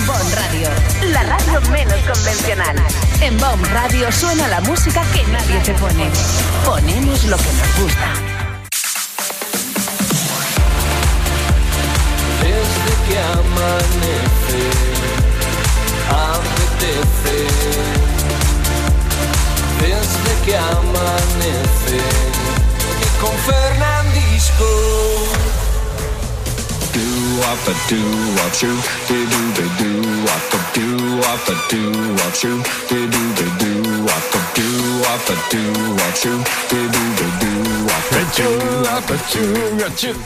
en Bon Radio, la radio menos convencional. En Bon Radio suena la música que nadie te pone. Ponemos lo que nos gusta. Desde que amanece, apetece. Desde que amanece, y con Fernandisco. Do-wop a do-wop shoo, do-do-do-do-wop a do-wop a do-wop shoo, do-do-do-do-wop a do-wop a do-wop shoo, do-do-do-do-wop a do-wop a do-wop shoo.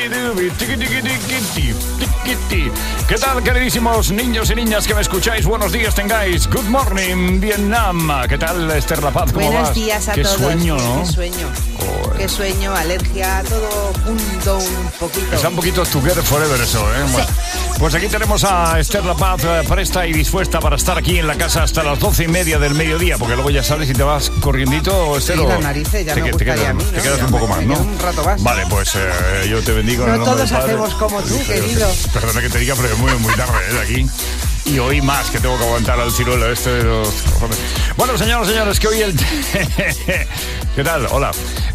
¿Qué tal, queridísimos niños y niñas que me escucháis? Buenos días tengáis. Good morning, Vietnam. ¿Qué tal, Esther La Paz? ¿Cómo Buenos vas? días a Qué todos. Sueño, ¿no? Qué sueño. Joder. Qué sueño, alergia, todo junto un poquito. Está un poquito together forever eso, ¿eh? Bueno, pues aquí tenemos a Esther La Paz presta y dispuesta para estar aquí en la casa hasta las 12:30 del mediodía, porque luego ya sabes si te vas corriendito, Esther. Sí, las narices, ya me gustaría a mí, ¿no? Te quedas Ya un poco más, ¿no? un rato más. Vale, pues yo te bendigo en el No nombre del todos Padre. hacemos como tú, querido. Perdona que te diga, pero es muy tarde de aquí. Y hoy más, que tengo que aguantar al ciruelo este de los cojones. Bueno, señores, que hoy el... ¿Qué tal? Hola.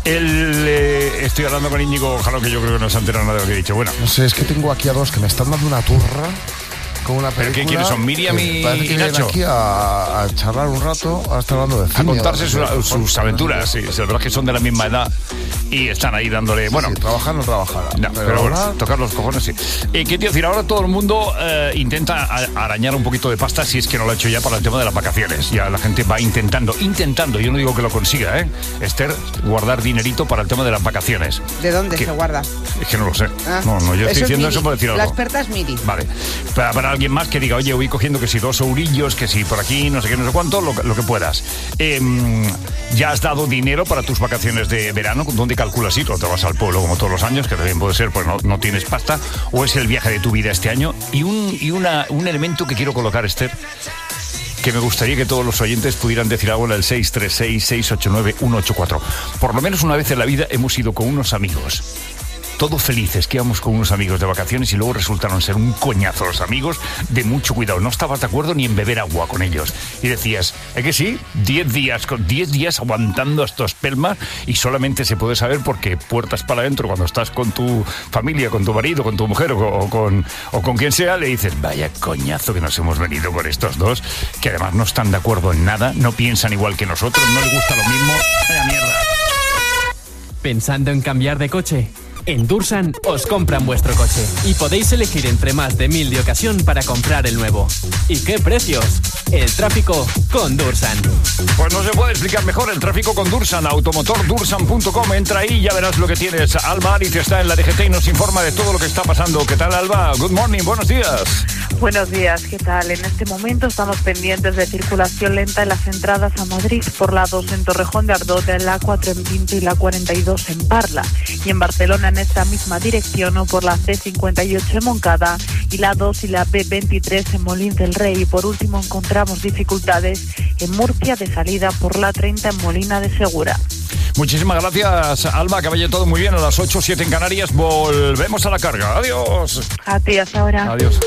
Estoy hablando con Íñigo Jalón, que yo creo que no se ha enterado nada de lo que he dicho. Bueno. No sé, es que tengo aquí a dos que me están dando una turra con una película. ¿Pero qué quiénes son? ¿Miriam y parece que vienen Nacho? aquí a charlar un rato, a estar hablando de A cine. contarse o sus aventuras. Sí, la verdad es que son de la misma edad y están ahí dándole... Bueno, Sí, trabajar no trabajará. no, pero bueno, tocar los cojones sí. ¿Qué te iba a decir? Ahora todo el mundo intenta arañar un poquito de pasta, si es que no lo ha hecho ya, para el tema de las vacaciones. Ya la gente va intentando, yo no digo que lo consiga, Esther, guardar dinerito para el tema de las vacaciones. ¿De dónde ¿Qué? se guarda? Es que no lo sé. Ah, No, yo estoy diciendo Miri. eso por decir algo. La experta es Miri. Vale. Para alguien más que diga, oye, voy cogiendo que si 2 eurillos, que si por aquí, no sé qué, no sé cuánto, lo que puedas. ¿Ya has dado dinero para tus vacaciones de verano? ¿Dónde calculas ir? ¿O te vas al pueblo como todos los años, que también puede ser, pues no tienes pasta? ¿O es el viaje de tu vida este año? Y un elemento que quiero colocar, Esther, que me gustaría que todos los oyentes pudieran decir algo en el 636-689-184. Por lo menos una vez en la vida hemos ido con unos amigos, todos felices, que íbamos con unos amigos de vacaciones y luego resultaron ser un coñazo los amigos, de mucho cuidado. No estabas de acuerdo ni en beber agua con ellos. Y decías, ¿es que sí? 10 días aguantando estos pelmas, y solamente se puede saber porque puertas para adentro, cuando estás con tu familia, con tu marido, con tu mujer o con quien sea, le dices, vaya coñazo que nos hemos venido con estos dos, que además no están de acuerdo en nada, no piensan igual que nosotros, no les gusta lo mismo. ¡Vaya mierda! ¿Pensando en cambiar de coche? En Dursan os compran vuestro coche y podéis elegir entre más de 1000 de ocasión para comprar el nuevo. ¿Y qué precios? El tráfico con Dursan. Pues no se puede explicar mejor el tráfico con Dursan. Automotordursan.com. Entra ahí y ya verás lo que tienes. Alba Ariz está en la DGT y nos informa de todo lo que está pasando. ¿Qué tal, Alba? Good morning, buenos días. Buenos días, ¿qué tal? En este momento estamos pendientes de circulación lenta en las entradas a Madrid por la 2 en Torrejón de Ardote, la 4 en Pinto y la 42 en Parla. Y en Barcelona en esta misma dirección o por la C58 en Moncada y la 2 y la B23 en Molins del Rey. Y por último encontramos dificultades en Murcia de salida por la 30 en Molina de Segura. Muchísimas gracias, Alba, que vaya todo muy bien. A las 8:07 en Canarias volvemos a la carga. Adiós. A ti, hasta ahora. Adiós.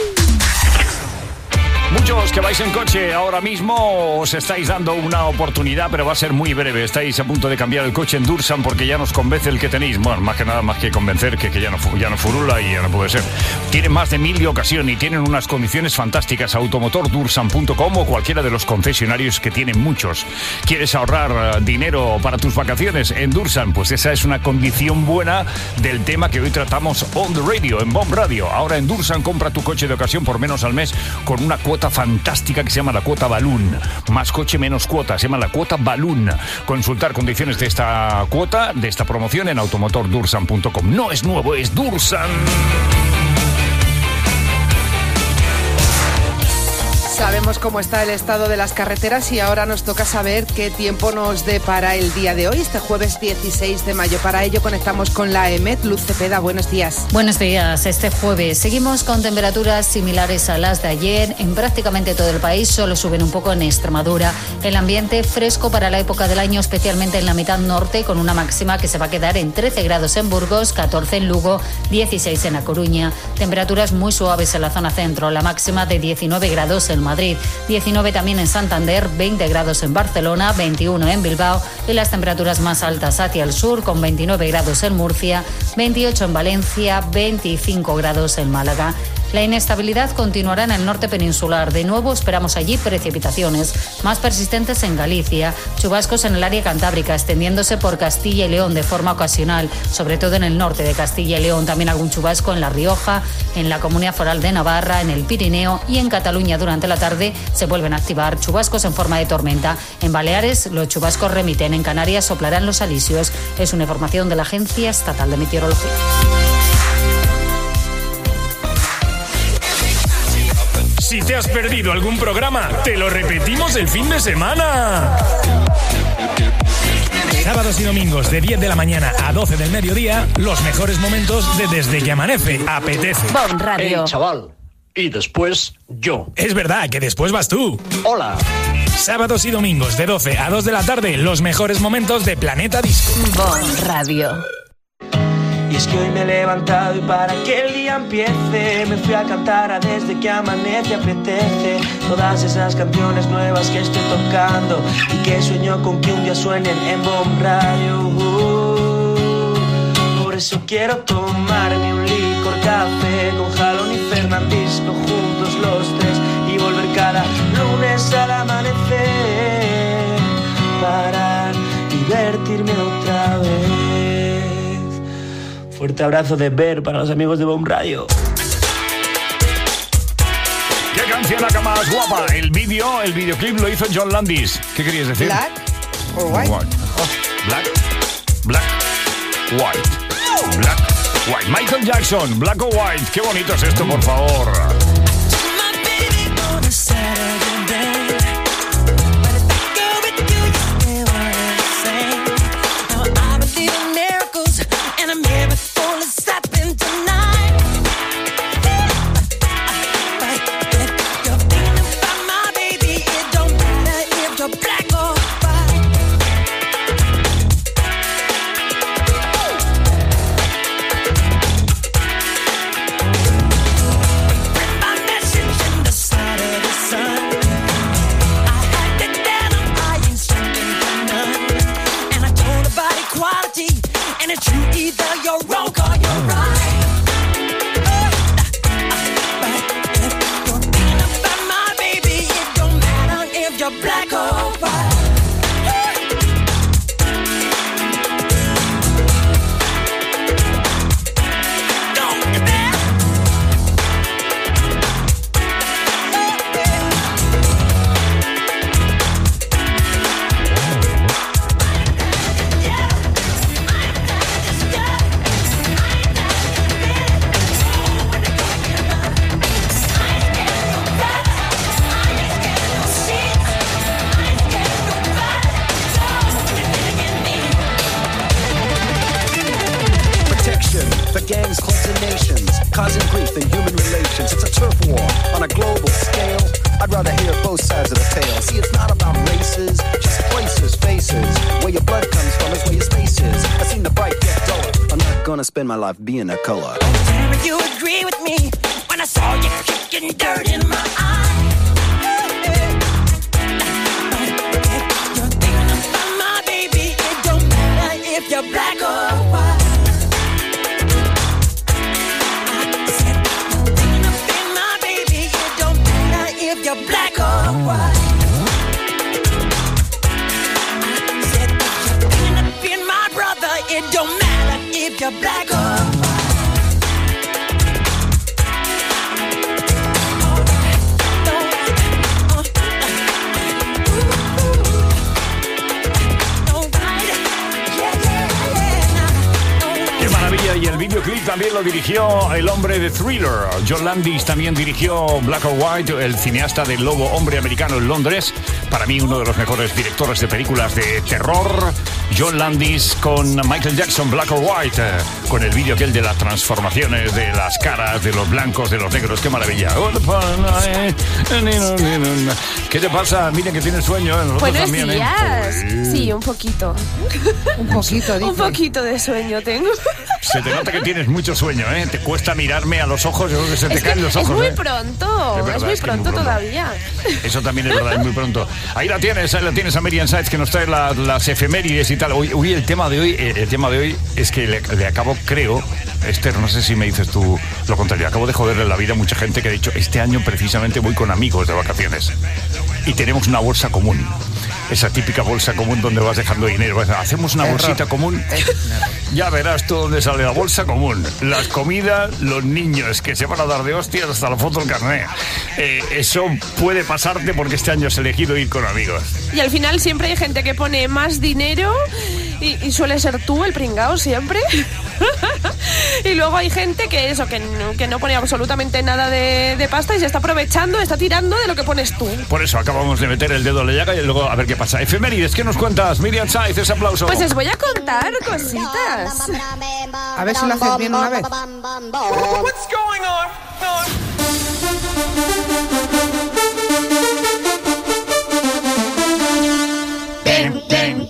Muchos que vais en coche ahora mismo os estáis dando una oportunidad, pero va a ser muy breve. Estáis a punto de cambiar el coche en Dursan porque ya nos convence el que tenéis. Bueno, más que nada, más que convencer, que ya no furula y ya no puede ser. Tienen más de 1000 de ocasión y tienen unas condiciones fantásticas. Automotordursan.com o cualquiera de los concesionarios, que tienen muchos. ¿Quieres ahorrar dinero para tus vacaciones en Dursan? Pues esa es una condición buena del tema que hoy tratamos on the radio, en Bomb Radio. Ahora en Dursan compra tu coche de ocasión por menos al mes con una cuota fantástica que se llama la cuota Balloon. Más coche, menos cuota. Se llama la cuota Balloon. Consultar condiciones de esta cuota, de esta promoción, en automotordursan.com. No es nuevo, es Dursan. Sabemos cómo está el estado de las carreteras y ahora nos toca saber qué tiempo nos depara el día de hoy, este jueves 16 de mayo. Para ello conectamos con la EMET. Luz Cepeda, buenos días. Buenos días. Este jueves seguimos con temperaturas similares a las de ayer. En prácticamente todo el país solo suben un poco en Extremadura. El ambiente fresco para la época del año, especialmente en la mitad norte, con una máxima que se va a quedar en 13 grados en Burgos, 14 en Lugo, 16 en A Coruña. Temperaturas muy suaves en la zona centro, la máxima de 19 grados en Madrid, 19 también en Santander, 20 grados en Barcelona, 21 en Bilbao y las temperaturas más altas hacia el sur con 29 grados en Murcia, 28 en Valencia, 25 grados en Málaga. La inestabilidad continuará en el norte peninsular. De nuevo esperamos allí precipitaciones, más persistentes en Galicia, chubascos en el área cantábrica, extendiéndose por Castilla y León de forma ocasional, sobre todo en el norte de Castilla y León. También algún chubasco en La Rioja, en la Comunidad Foral de Navarra, en el Pirineo y en Cataluña. Durante la tarde se vuelven a activar chubascos en forma de tormenta. En Baleares los chubascos remiten, en Canarias soplarán los alisios. Es una información de la Agencia Estatal de Meteorología. Si te has perdido algún programa, te lo repetimos el fin de semana. Sábados y domingos de 10 de la mañana a 12 del mediodía, los mejores momentos de Desde que Amanece. Apetece. Bon Radio. Hey, chaval. Y después yo. Es verdad que después vas tú. Hola. Sábados y domingos de 12 a 2 de la tarde, los mejores momentos de Planeta Disco. Bon Radio. Y es que hoy me he levantado y para que el día empiece me fui a cantar a Desde que Amanece apetece. Todas esas canciones nuevas que estoy tocando y que sueño con que un día suenen en Bon Radio. Por eso quiero tomarme un licor café con Jalón y Fernandisco juntos los tres y volver cada lunes al amanecer para divertirme otra vez. Fuerte abrazo de Ver para los amigos de Bon Radio. ¿Qué canción acá más guapa? El videoclip lo hizo John Landis. ¿Qué querías decir? ¿Black o white? Black, white. Black, white. Michael Jackson, Black o White. Qué bonito es esto, por favor. Spend my life being a color. Damn, you agree with me when I saw you kicking dirt in my eye. You're thinking about my baby. It don't matter if you're black or white. I said you're thinking about my baby. It don't matter if you're black or white. I said you're thinking about my brother. It don't matter if you're black or white. Qué maravilla, y el videoclip también lo dirigió el hombre de Thriller. John Landis también dirigió Black or White, el cineasta del lobo hombre americano en Londres. Para mí uno de los mejores directores de películas de terror. John Landis con Michael Jackson, Black or White, con el vídeo aquel de las transformaciones de las caras, de los blancos, de los negros. ¡Qué maravilla! ¿Qué te pasa? Mira que tienes sueño. Nosotros Buenos también, días. Sí, un poquito. Un poquito, dice. Un poquito de sueño tengo. Se te nota que tienes mucho sueño, ¿eh? Te cuesta mirarme a los ojos, yo creo que se te caen los ojos. Es muy ¿eh? pronto, Es verdad, es muy pronto todavía. Eso también es verdad, es muy pronto. Ahí la tienes a Miriam Sáez, que nos trae las efemérides y tal. Hoy el tema de hoy es que le acabo, creo, Esther, no sé si me dices tú lo contrario, acabo de joderle la vida a mucha gente que ha dicho, este año precisamente voy con amigos de vacaciones y tenemos una bolsa común. Esa típica bolsa común donde vas dejando dinero. Hacemos una bolsita común. Ya verás tú dónde sale la bolsa común. Las comidas, los niños que se van a dar de hostias hasta la foto del carnet. Eso puede pasarte porque este año has elegido ir con amigos. Y al final siempre hay gente que pone más dinero y suele ser tú el pringao siempre. Y luego hay gente que no pone absolutamente nada de pasta y se está aprovechando, está tirando de lo que pones tú. Por eso acabamos de meter el dedo en la llaga y luego a ver qué pasa. Efemérides, ¿qué nos cuentas? Miriam Sáez, ese aplauso. Pues os voy a contar cositas. A ver si lo haces bien una vez. What's going on? Ven, ven.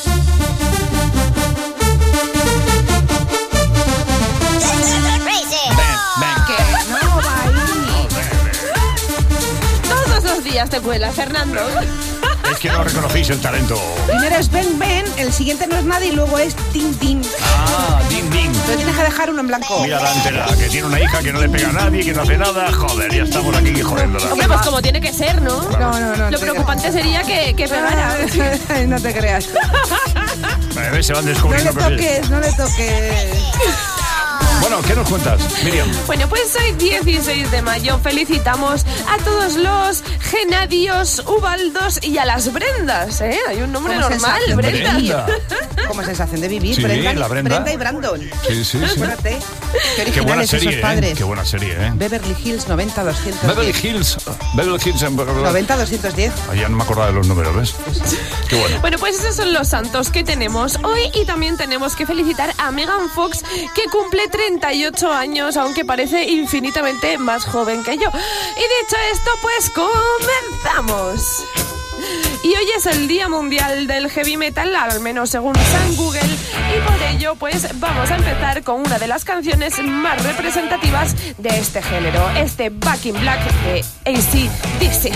Todos los días te vuela, Fernando. Es que no reconocéis el talento. Primero es ven, ven, el siguiente no es nada y luego es din, din. Ah, din, din. Pero tienes que dejar uno en blanco. Mira la entera, que tiene una hija que no le pega a nadie, que no hace nada. Joder, ya estamos aquí jodiéndola. Hombre, pues como tiene que ser, ¿no? No. Lo preocupante sería que pegara. No te creas. A ver, se van descubriendo. No le toques. Bueno, ¿qué nos cuentas, Miriam? Bueno, pues hoy 16 de mayo felicitamos a todos los Genadios, Ubaldos y a las Brendas, ¿eh? Hay un nombre normal, Brenda. Como sensación de vivir, Sí, Brenda, la Brenda. Brenda y Brandon. Sí. Acuérdate. Qué Qué buena originales serie, esos padres. Qué buena serie, ¿eh? Beverly Hills 90-210. Beverly Hills. 90-210. Ya no me acordaba de los números, ¿ves? Qué bueno. Bueno, pues esos son los santos que tenemos hoy y también tenemos que felicitar a Megan Fox, que cumple 38 años, aunque parece infinitamente más joven que yo. Y dicho esto, pues comenzamos. Y hoy es el Día Mundial del Heavy Metal, al menos según San Google, y por ello pues vamos a empezar con una de las canciones más representativas de este género, este Back in Black de AC/DC.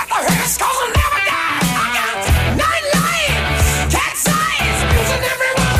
Everyone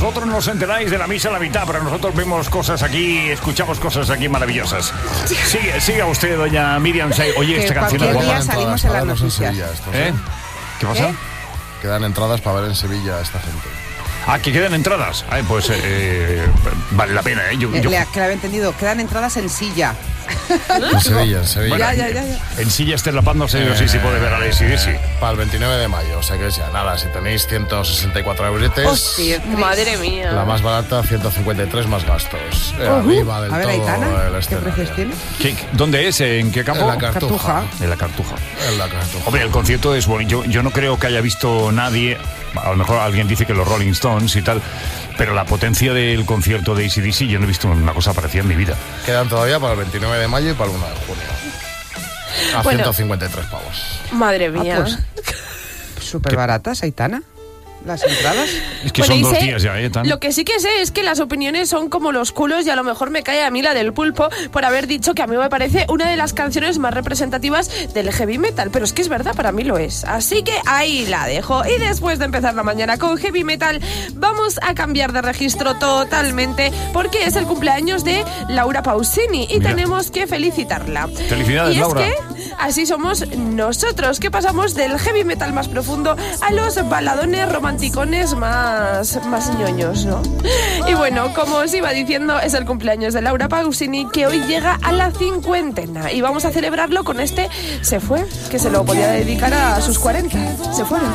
vosotros no os enteráis de la misa a la mitad, pero nosotros vemos cosas aquí, escuchamos cosas aquí maravillosas. Siga usted, doña Miriam. Oye, esta canción... Cualquier día salimos en las noticias. ¿Qué pasa? Quedan entradas para ver en Sevilla a esta gente. Que quedan entradas. Pues vale la pena, ¿eh? Que lo había entendido. Quedan entradas en silla. En Sevilla. Bueno, ya. En silla estelapándose, sí puede ver a la ACDC. Para el 29 de mayo, o sea que ya nada, si tenéis 164 euretes. Hostia, madre mía. La más barata, 153 más gastos. Arriba del a ver, todo Aitana, el ¿qué precios tiene? ¿Dónde es? ¿En qué campo? En la Cartuja. En la Cartuja. Hombre, el concierto es bonito. Yo no creo que haya visto nadie, a lo mejor alguien dice que los Rolling Stones y tal, pero la potencia del concierto de AC/DC yo no he visto una cosa parecida en mi vida. Quedan todavía para el 29 de mayo y para el 1 de junio. A 153 pavos. Madre mía. Pues, súper baratas, Aitana. Las entradas. Es que son 2 días ya, Tan. Lo que sí que sé es que las opiniones son como los culos y a lo mejor me cae a mí la del Pulpo por haber dicho que a mí me parece una de las canciones más representativas del heavy metal, pero es que es verdad, para mí lo es. Así que ahí la dejo. Y después de empezar la mañana con heavy metal, vamos a cambiar de registro totalmente porque es el cumpleaños de Laura Pausini y tenemos que felicitarla. Felicidades, Laura. Y es que así somos nosotros, que pasamos del heavy metal más profundo a los baladones romanticones más ñoños, ¿no? Y bueno, como os iba diciendo, es el cumpleaños de Laura Pausini, que hoy llega a la 50 y vamos a celebrarlo con este Se Fue, que se lo podía dedicar a sus 40. Se fueron.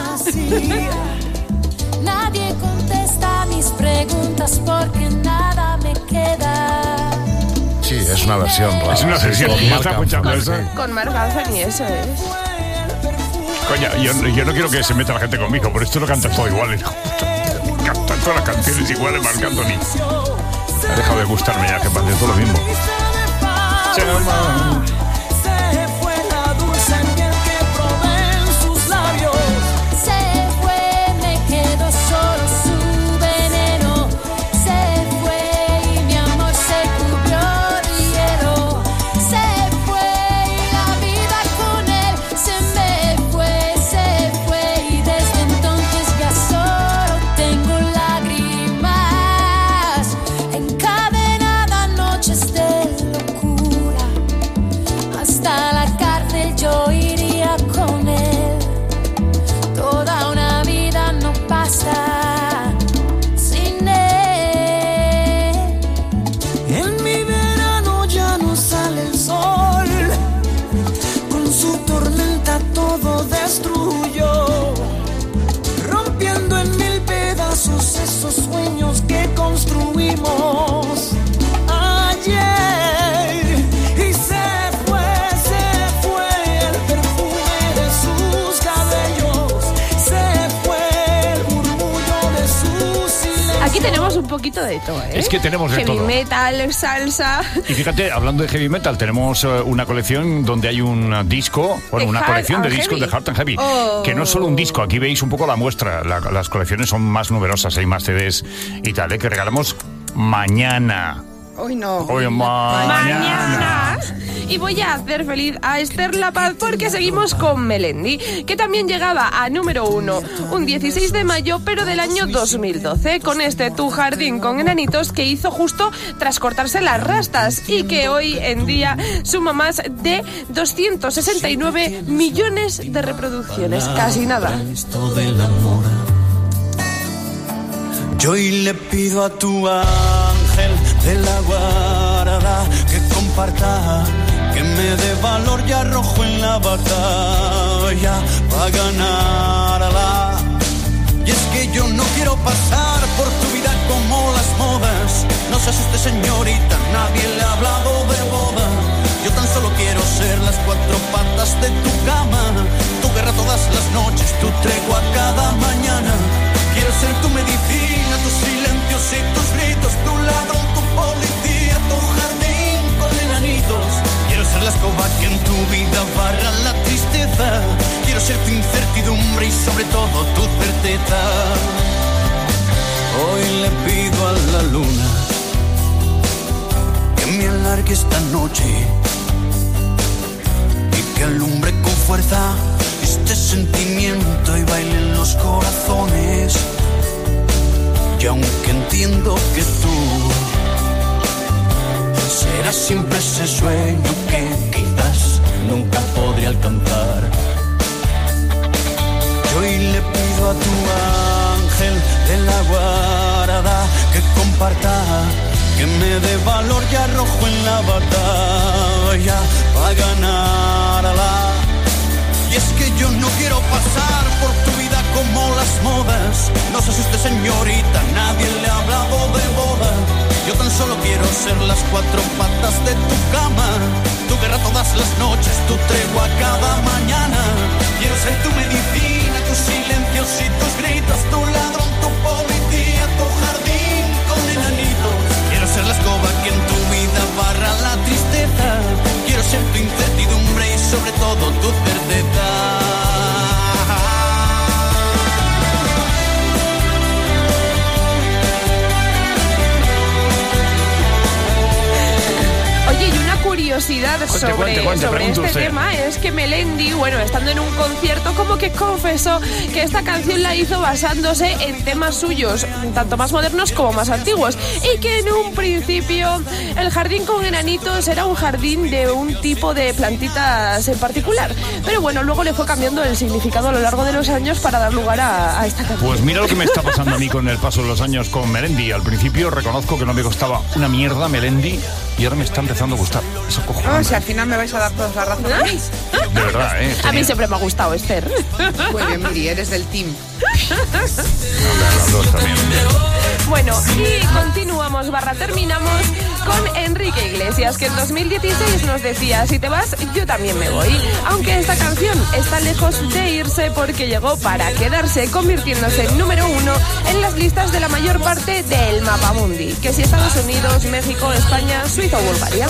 Nadie contesta mis preguntas porque nada me queda. Sí, es una versión. Es una versión. ¿Está escuchando eso? Con Marc Anthony, eso es. Coña, yo no quiero que se meta la gente conmigo, por esto lo cantas todo igual. Cantan todas las canciones iguales, Marc Anthony. Me ha dejado de gustarme ya, que parece todo lo mismo. Un poquito de todo, ¿eh? Es que tenemos de heavy todo. metal, salsa. Y fíjate, hablando de heavy metal, tenemos una colección donde hay un disco, bueno, una colección de discos de Hard and Heavy, que no es solo un disco, aquí veis un poco la muestra, las colecciones son más numerosas, hay más CDs y tal, que regalamos mañana. Hoy no. Hoy mañana. Y voy a hacer feliz a Esther La Paz porque seguimos con Melendi, que también llegaba a número 1 un 16 de mayo, pero del año 2012, con este Tu Jardín con Enanitos que hizo justo tras cortarse las rastas y que hoy en día suma más de 269 millones de reproducciones, casi nada. Yo hoy le pido a tu ángel de la guarda que comparta, que me dé valor y arrojo en la batalla para ganarla. Y es que yo no quiero pasar por tu vida como las modas. No se asuste, señorita, nadie le ha hablado de boda. Yo tan solo quiero ser las 4 patas de tu cama, tu guerra todas las noches, tu tregua cada mañana. Quiero ser tu medicina, tus silencios y tus gritos, tu ladrón, tu policía, tu jardín con enanitos. Quiero ser la escoba que en tu vida barra la tristeza. Quiero ser tu incertidumbre y sobre todo tu certeza. Hoy le pido a la luna que me alargue esta noche y que alumbre con fuerza este sentimiento y baile en los corazones. Y Y aunque entiendo que tú serás siempre ese sueño que quizás nunca podré alcanzar, yo hoy le pido a tu ángel de la guarda que comparta, que me dé valor y arrojo en la batalla para ganarla. Y es que yo no quiero pasar por tu vida como las modas. No se asuste, señorita, nadie le ha hablado de boda. Yo tan solo quiero ser las cuatro patas de tu cama, tu guerra todas las noches, tu tregua cada mañana. Quiero ser tu medicina, tus silencios y tus gritos, tu ladrón, tu policía, tu jardín con enanitos. Quiero ser la escoba que en tu vida barra la tristeza. Quiero ser tu incertidumbre y sobre todo tu certeza. Oye, y una curiosidad sobre este tema es que Melendi, bueno, estando en un concierto, como que confesó que esta canción la hizo basándose en temas suyos, tanto más modernos como más antiguos, y que en un principio el jardín con enanitos era un jardín de un tipo de plantitas en particular, pero bueno, luego le fue cambiando el significado a lo largo de los años para dar lugar a esta canción. Pues mira lo que me está pasando a mí con el paso de los años con Melendi. Al principio reconozco que no me costaba una mierda Melendi y ahora me está empezando a gustar. Eso cojones. No, si al final me vais a dar toda la razón a mí. De verdad, ¿eh? A mí siempre me ha gustado, Esther. Muy bien, Miri, eres del team. Las dos también. Bueno, y continuamos, terminamos con Enrique Iglesias, que en 2016 nos decía: si te vas, yo también me voy. Aunque esta canción está lejos de irse porque llegó para quedarse, convirtiéndose en número 1 en las listas de la mayor parte del Mapamundi, que si Estados Unidos, México, España, Suiza o Bulgaria.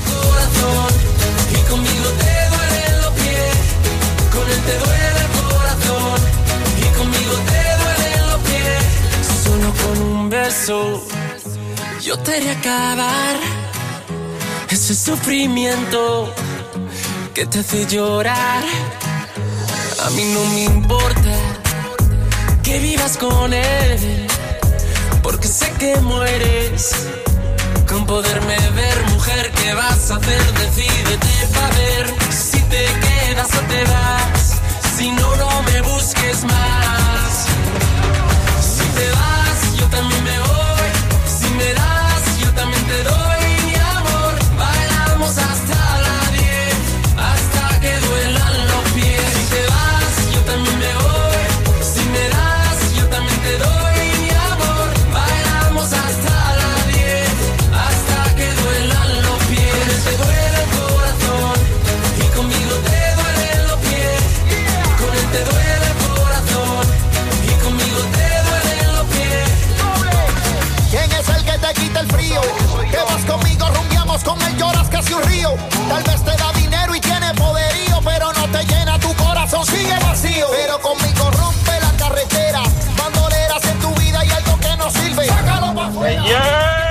Y conmigo te duelen los pies, con él te duele el corazón. Y conmigo te duelen los pies, solo con un beso yo te haré acabar ese sufrimiento que te hace llorar. A mí no me importa que vivas con él, porque sé que mueres con poderme ver. Mujer, ¿qué vas a hacer? Decídete pa' ver si te quedas o te vas. Si no, no me busques más. Si te vas, yo también me voy. Si me das, yo también te doy mi amor. Bailamos hasta las 10, hasta que duelan los pies. Si te vas, yo también me voy. Si me das, yo también te doy mi amor. Bailamos hasta las 10, hasta que duelan los pies. Te duele el corazón y conmigo te duelen los pies. Con él te duele el corazón y conmigo te duelen los pies. ¿Quién es el que te quita el frío? Que vas conmigo, rumbiamos con él, lloras casi un río. Tal vez te da dinero y tiene poderío, pero no te llena tu corazón, sigue vacío. Pero conmigo rompe la carretera, bandoleras en tu vida y algo que no sirve. Sácalo pa' fuera.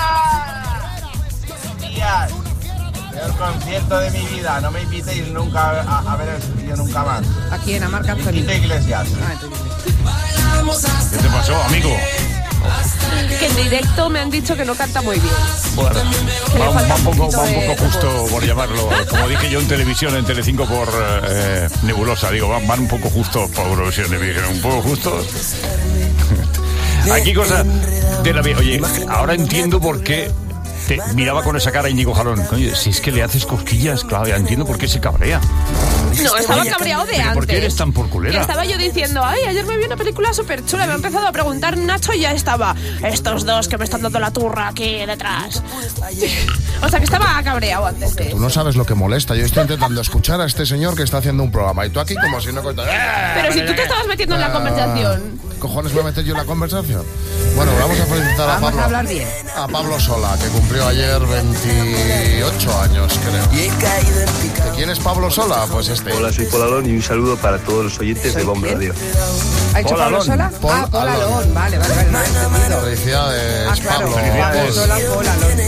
El concierto de mi vida, no me invitéis nunca a ver el suyo nunca más. Aquí en Amarca Antonio. Enrique Iglesias. ¿Qué te pasó, amigo? Que en directo me han dicho que no canta muy bien. Bueno, Que le va falta un poco de justo, por llamarlo. Como dije yo en televisión, en Telecinco por Nebulosa, digo, van un poco justos por Eurovisión, me dijeron, un poco justos. Aquí cosas de la vida. Oye, ahora entiendo por qué te miraba con esa cara Íñigo Jalón. Coño, si es que le haces cosquillas, claro, ya entiendo por qué se cabrea. No, estaba cabreado de antes. ¿Por qué eres tan por Y culera? estaba yo diciendo, ay, ayer me vi una película súper chula. Me ha empezado a preguntar Nacho y ya estaba. Estos dos que me están dando la turra aquí detrás. O sea que estaba cabreado antes de Tú no sabes lo que molesta. Yo estoy intentando escuchar a este señor que está haciendo un programa y tú aquí como si no... Pero si tú te estabas metiendo en la conversación. ¿Cojones me voy a meter yo en la conversación? Bueno, vamos a felicitar a Pablo. Vamos a hablar bien. A Pablo Sola, que cumplió ayer 28 años, creo. ¿De quién es Pablo Sola? Pues este. Hola, soy Paul Alón y un saludo para todos los oyentes de Bomb Radio. ¿Ha hecho Pablo Sola? Paul Alón. Vale. No he entendido. Felicidades, claro. Pablo. Pablo Sola, Paul Alón.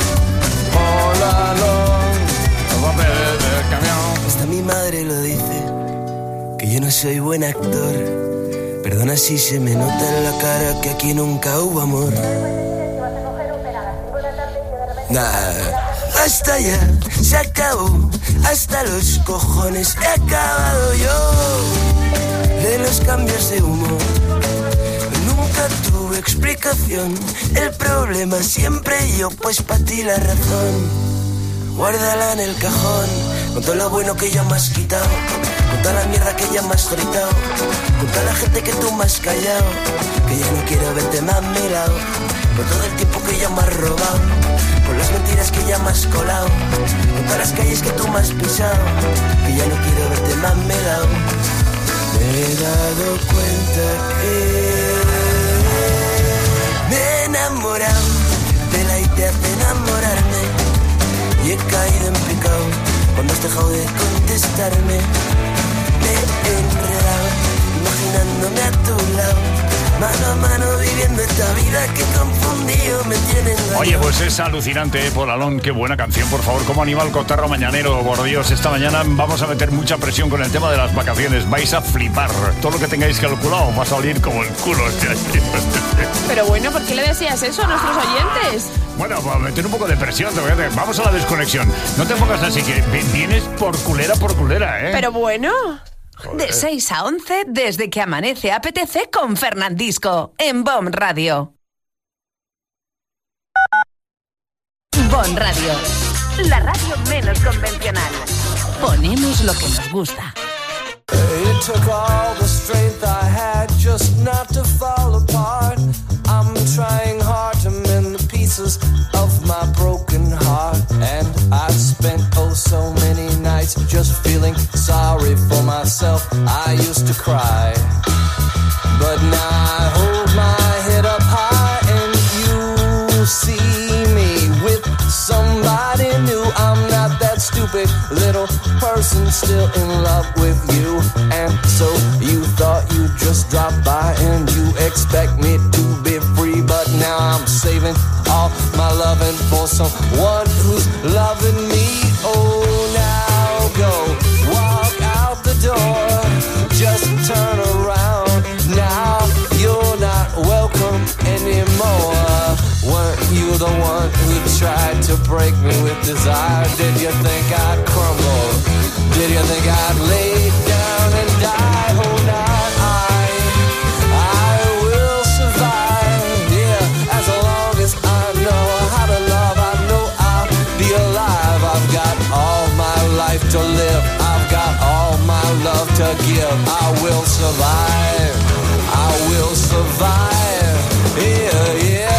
Hasta mi madre lo dice. soy buen actor. Perdona si se me nota en la cara que aquí nunca hubo amor. Hasta ya, se acabó. Hasta los cojones he acabado yo de los cambios de humor. Nunca tuve explicación. El problema siempre yo, pues para ti la razón. Guárdala en el cajón, con todo lo bueno que ya me has quitado, con toda la mierda que ya me has gritado, con toda la gente que tú me has callado, que ya no quiero verte más a mi lado, por todo el tiempo que ya me has robado, por las mentiras que ya me has colado, con todas las calles que tú me has pisado, que ya no quiero verte más a mi lado. Me he dado cuenta que me he enamorado de la idea de enamorarme. Y he caído en picado cuando has dejado de contestarme. Me he enredado imaginándome a tu lado, mano a mano viviendo esta vida que confundido me tiene engañado. Oye, pues es alucinante, Polalón, qué buena canción, por favor. Cómo anima el cotarro mañanero, por Dios. Esta mañana vamos a meter mucha presión con el tema de las vacaciones. Vais a flipar. Todo lo que tengáis calculado va a salir como el culo este año. Pero bueno, ¿por qué le decías eso a nuestros oyentes? Bueno, para meter un poco de presión, vamos a la desconexión. No te pongas así, que vienes por culera, ¿eh? Pero bueno. De 6 a 11, desde que amanece apetece con Fernandisco, en BOM Radio. BOM Radio, la radio menos convencional. Ponemos lo que nos gusta. It took all the strength I had just not to fall apart. I'm trying hard to mend the pieces of my broken heart. And I've spent oh so many nights just feeling sorry for myself. I used to cry, but now I hold my head up high and you see me with somebody new. I'm not that stupid little person still in love with you. And so you thought you'd just drop by and you expect me to be free, but now I'm saving all my loving for someone who's loving me. Oh, now go walk out the door, just turn around. Now you're not welcome anymore. Weren't you the one who tried to break me with desire? Did you think I'd crumble? Did you think I'd lay down and die? Oh, now I will survive. Yeah, as long as I know how to love, I know I'll be alive. I've got all my life to live. I've got all my love to give. I will survive. I will survive. Yeah, yeah.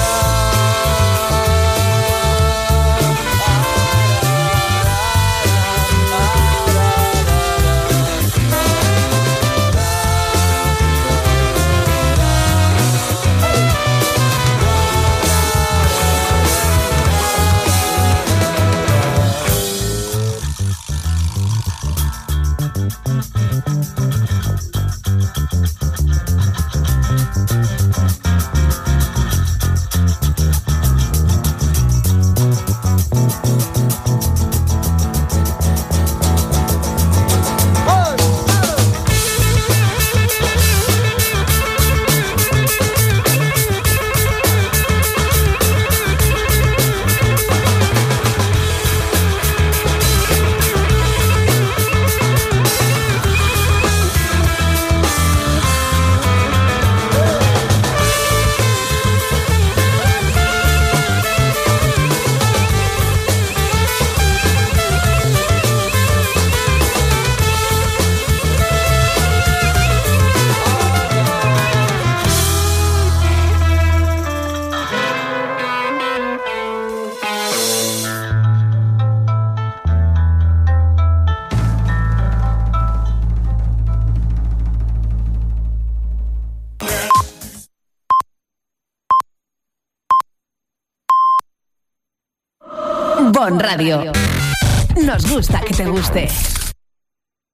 BOM Radio. Nos gusta que te guste.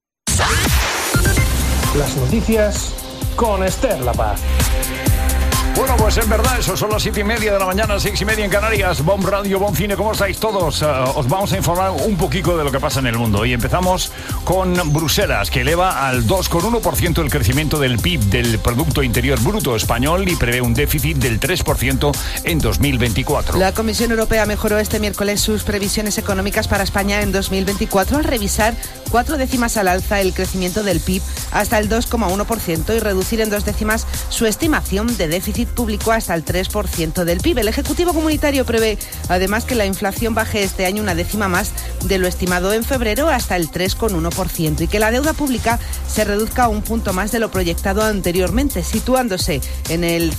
Las noticias con Esther La Paz. Bueno, pues en verdad, eso son las 7:30 de la mañana, 6:30 en Canarias. Bomb Radio, Bomb Cine, ¿cómo estáis todos? Os vamos a informar un poquito de lo que pasa en el mundo. Y empezamos con Bruselas, que eleva al 2,1% el crecimiento del PIB, del Producto Interior Bruto español, y prevé un déficit del 3% en 2024. La Comisión Europea mejoró este miércoles sus previsiones económicas para España en 2024 al revisar 4 décimas al alza el crecimiento del PIB hasta el 2,1% y reducir en 2 décimas su estimación de déficit público hasta el 3% del PIB. El Ejecutivo Comunitario prevé además que la inflación baje este año 1 décima más de lo estimado en febrero hasta el 3,1% y que la deuda pública se reduzca 1 punto más de lo proyectado anteriormente, situándose en el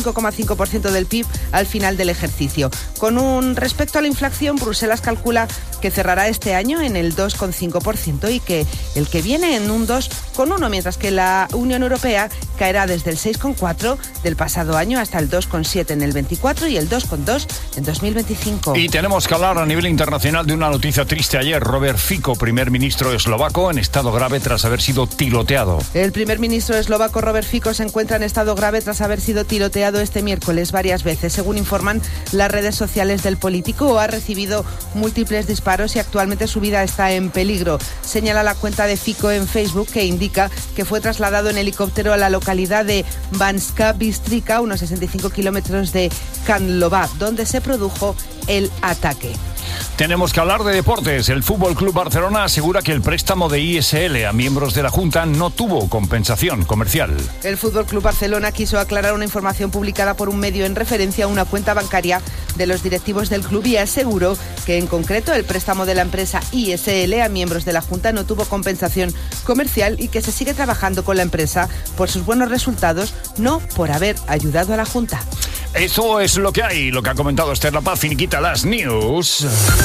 105,5% del PIB al final del ejercicio. Con respecto a la inflación, Bruselas calcula que cerrará este año en el 2,5% y que el que viene en un 2,1%, mientras que la Unión Europea caerá desde el 6,4% del pasado año hasta el 2,7% en el 24 y el 2,2% en 2025. Y tenemos que hablar a nivel internacional de una noticia triste ayer. Robert Fico, primer ministro eslovaco, en estado grave tras haber sido tiroteado. El primer ministro eslovaco Robert Fico se encuentra en estado grave tras haber sido tiroteado este miércoles varias veces. Según informan las redes sociales del político, ha recibido múltiples disparos y actualmente su vida está en peligro. Señala la cuenta de Fico en Facebook, que indica que fue trasladado en helicóptero a la localidad de Banska Bystrica, unos 65 kilómetros de Karlovac, donde se produjo el ataque. Tenemos que hablar de deportes. El Fútbol Club Barcelona asegura que el préstamo de ISL a miembros de la Junta no tuvo compensación comercial. El Fútbol Club Barcelona quiso aclarar una información publicada por un medio en referencia a una cuenta bancaria de los directivos del club y aseguró que en concreto el préstamo de la empresa ISL a miembros de la Junta no tuvo compensación comercial y que se sigue trabajando con la empresa por sus buenos resultados, no por haber ayudado a la Junta. Eso es lo que hay, lo que ha comentado Esther La Paz. Finiquita las news.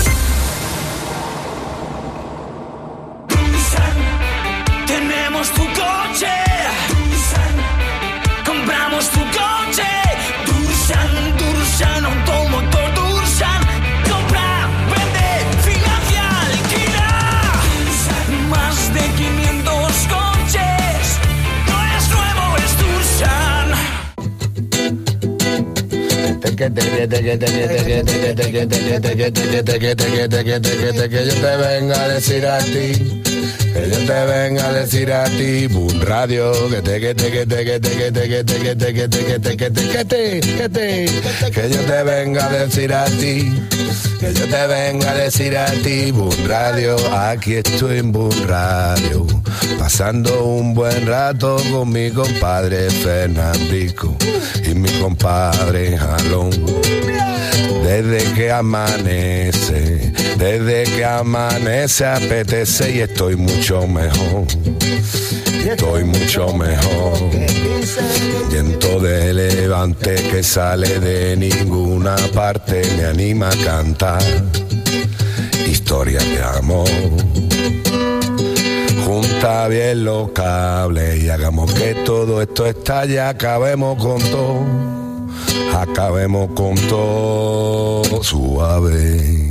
Tenemos tu coche, compramos tu coche, Dursan, automotor Dursan, compra, vende, financia, alquila, más de 500 coches, no es nuevo, es Dursan. Que yo te venga a decir a ti, que yo te venga a decir a ti, Boom Radio, que yo te venga a decir a ti, que yo te venga a decir a ti, Boom Radio, aquí estoy en Boom Radio, pasando un buen rato con mi compadre Fernandico y mi compadre Jalón. Desde que amanece apetece y estoy mucho mejor. Viento de levante que sale de ninguna parte me anima a cantar historias de amor. Junta bien los cables y hagamos que todo esto estalle, acabemos con todo suave.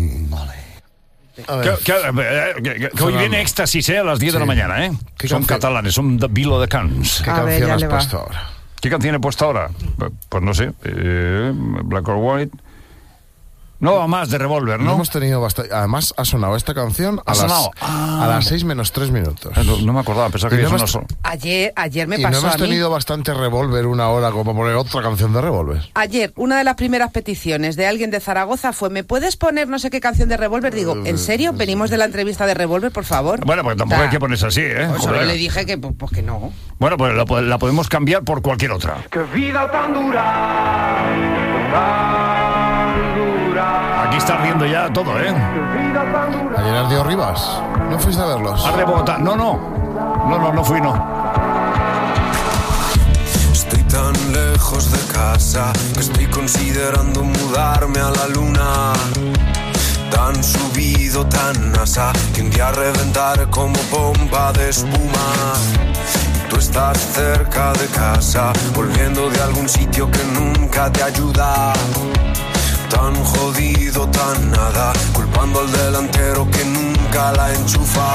Que hoy viene Éxtasis, a las 10 de la mañana, Son catalanes, son de Vilo de Cans. ¿Qué canción has puesto ahora? ¿Qué canción he puesto ahora? Pues no sé, Black or White. No, más de Revolver, ¿no? Hemos tenido bastante. Además, ha sonado esta canción a las 6 menos 3 minutos. No me acordaba, pensaba que había sonado. Ayer me pasó. Y pasó no hemos tenido bastante Revolver una hora como para poner otra canción de Revolver. Ayer, una de las primeras peticiones de alguien de Zaragoza fue: ¿me puedes poner no sé qué canción de Revolver? Digo, ¿en serio? Venimos de la entrevista de Revolver, por favor. Bueno, pues tampoco hay que ponerse así, Pues solo le dije que, pues que no. Bueno, pues la podemos cambiar por cualquier otra. ¡Qué vida tan dura! Aquí está ardiendo ya todo, Ayer ardió Rivas. ¿No fuiste a verlos? Arde Bogotá. No fui, no. Estoy tan lejos de casa que estoy considerando mudarme a la luna. Tan subido, tan nasa, que un día reventar como bomba de espuma. Tú estás cerca de casa, volviendo de algún sitio que nunca te ayuda. Tan jodido, tan nada, culpando al delantero que nunca la enchufa.